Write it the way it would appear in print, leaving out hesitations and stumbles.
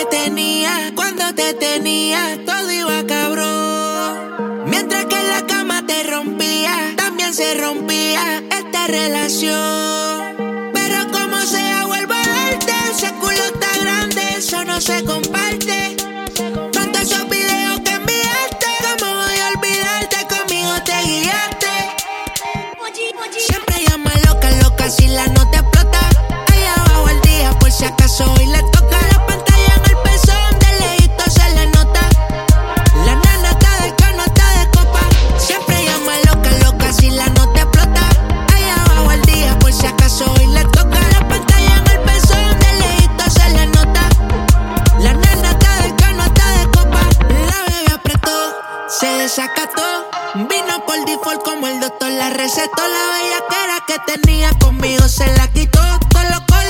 te tenía, cuando te tenía, todo iba cabrón. Mientras que en la cama te rompía, también se rompía esta relación. Pero como sea, vuelvo a darte. Ese culo está grande, eso no se comparte. Con todos esos videos que enviaste, ¿cómo voy a olvidarte? Conmigo te guiaste. Siempre llama loca, loca, si la nota explota. Allá abajo el día, por si acaso hoy le toca. La pantalla en el pezón, de lejito se le nota. La nana está de cano, está de copa. Siempre llama loca, loca, si la nota explota. Allá abajo el día, por si acaso hoy le toca. La pantalla en el pezón, de lejito se le nota. La nana está de cano, está de copa. La bebé apretó, se desacató. Vino por default como el doctor la recetó. La bellaquera que tenía conmigo se la quitó. Todo loco